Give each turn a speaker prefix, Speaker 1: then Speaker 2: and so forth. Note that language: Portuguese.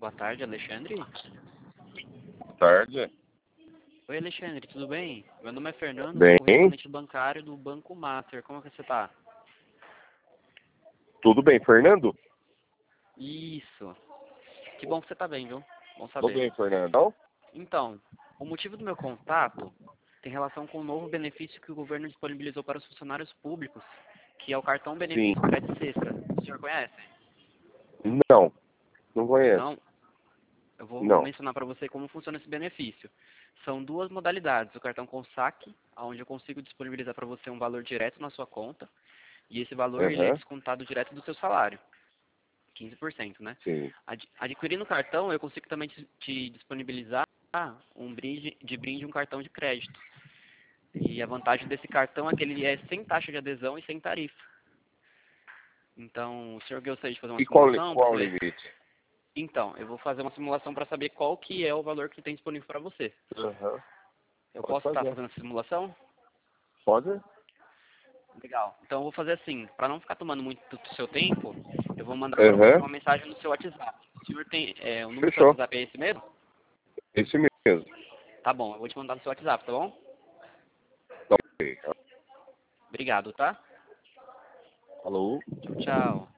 Speaker 1: Boa tarde, Alexandre.
Speaker 2: Boa tarde.
Speaker 1: Oi, Alexandre, tudo bem? Meu nome é Fernando, sou
Speaker 2: Bem,
Speaker 1: correspondente bancário do Banco Master. Como é que você tá?
Speaker 2: tudo bem, Fernando?
Speaker 1: Isso. Que bom que você tá bem, viu? Bom
Speaker 2: Tudo
Speaker 1: saber.
Speaker 2: bem, Fernando.
Speaker 1: Então, o motivo do meu contato tem relação com o novo benefício que o governo disponibilizou para os funcionários públicos, que é o cartão
Speaker 2: Sim.
Speaker 1: benefício Pé de Sexta. O senhor conhece?
Speaker 2: Não, não conheço.
Speaker 1: Não? Eu vou
Speaker 2: Não.
Speaker 1: mencionar para você como funciona esse benefício. São duas modalidades, o cartão com saque, onde eu consigo disponibilizar para você um valor direto na sua conta, e esse valor ele é
Speaker 2: Aham,
Speaker 1: descontado direto do seu salário, 15%, né?
Speaker 2: sim.
Speaker 1: Adquirindo o cartão, eu consigo também te disponibilizar brinde um cartão de crédito. E a vantagem desse cartão é que ele é sem taxa de adesão e sem tarifa. Então, o senhor gostaria de fazer uma
Speaker 2: E qual,
Speaker 1: simulação para
Speaker 2: qual o
Speaker 1: saber?
Speaker 2: limite?
Speaker 1: Então, eu vou fazer uma simulação para saber qual que é o valor que tem disponível para você.
Speaker 2: Aham,
Speaker 1: Eu
Speaker 2: pode
Speaker 1: posso estar
Speaker 2: fazer.
Speaker 1: fazendo essa simulação?
Speaker 2: Pode?
Speaker 1: Legal. Então eu vou fazer assim, para não ficar tomando muito do seu tempo, eu vou mandar para você
Speaker 2: Aham,
Speaker 1: uma mensagem no seu WhatsApp. O senhor tem, o número do seu
Speaker 2: fechou.
Speaker 1: WhatsApp é esse mesmo?
Speaker 2: Esse mesmo.
Speaker 1: Tá bom, eu vou te mandar no seu WhatsApp, tá bom?
Speaker 2: Tá ok.
Speaker 1: Obrigado, tá?
Speaker 2: Alô?
Speaker 1: Tchau, tchau.